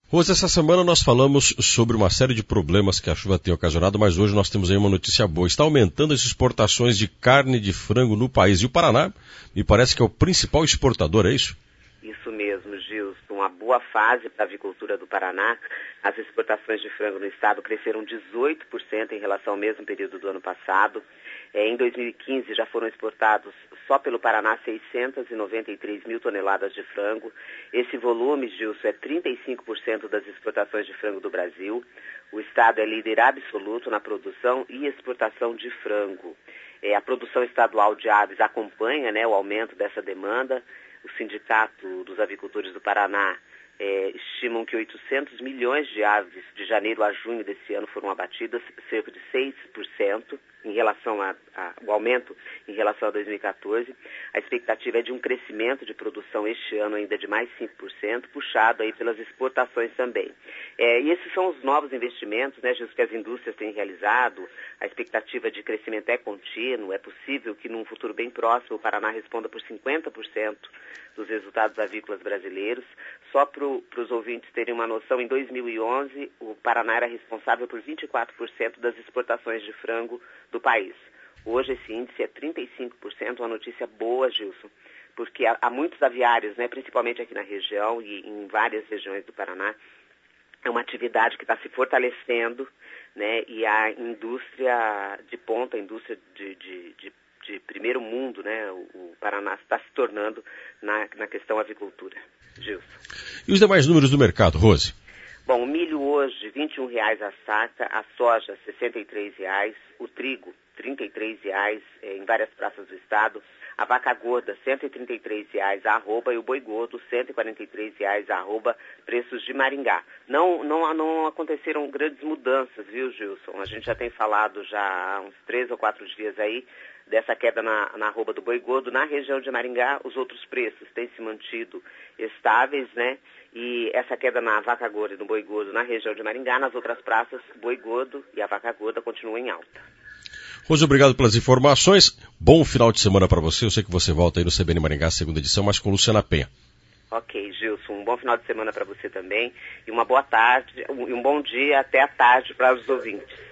Rose, essa semana nós falamos sobre uma série de problemas que a chuva tem ocasionado, mas hoje nós temos aí uma notícia boa. Está aumentando as exportações de carne de frango no país. E o Paraná me parece que é o principal exportador, é isso? Isso mesmo, Gilson. Uma boa fase para a avicultura do Paraná. As exportações de frango no estado cresceram 18% em relação ao mesmo período do ano passado. Em 2015 já foram exportados só pelo Paraná 693 mil toneladas de frango. Esse volume, Gilson, é 35% das exportações de frango do Brasil. O estado é líder absoluto na produção e exportação de frango. A produção estadual de aves acompanha, o aumento dessa demanda. O Sindicato dos Avicultores do Paraná estimam que 800 milhões de aves de janeiro a junho desse ano foram abatidas, cerca de 6% em relação ao aumento em relação a 2014. A expectativa é de um crescimento de produção este ano ainda de mais 5%, puxado aí pelas exportações também. E esses são os novos investimentos, Gilson, que as indústrias têm realizado. A expectativa de crescimento é contínuo. É possível que num futuro bem próximo o Paraná responda por 50% dos resultados avícolas brasileiros. Só para os ouvintes terem uma noção, em 2011 o Paraná era responsável por 24% das exportações de frango do país. Hoje esse índice é 35%, uma notícia boa, Gilson, porque há muitos aviários, principalmente aqui na região e em várias regiões do Paraná. É uma atividade que está se fortalecendo, e a indústria de ponta, a indústria de primeiro mundo, o Paraná está se tornando na questão avicultura. Gilson. E os demais números do mercado, Rose? Bom, o milho hoje, R$ 21,00 a saca, a soja, R$ 63,00, o trigo, R$ 33,00 em várias praças do estado, a vaca gorda, R$ 133,00 a arroba e o boi gordo, R$ 143,00 a arroba, preços de Maringá. Não aconteceram grandes mudanças, viu, Gilson? A gente já tem falado já há uns 3 ou 4 dias aí dessa queda na arroba do boi gordo. Na região de Maringá, os outros preços têm se mantido estáveis, E essa queda na vaca gorda e no boi gordo na região de Maringá, nas outras praças, o boi gordo e a vaca gorda continuam em alta. Rose, obrigado pelas informações. Bom final de semana para você. Eu sei que você volta aí no CBN Maringá, segunda edição, mas com Luciana Penha. Ok, Gilson. Um bom final de semana para você também. E uma boa tarde, um bom dia até a tarde para os ouvintes.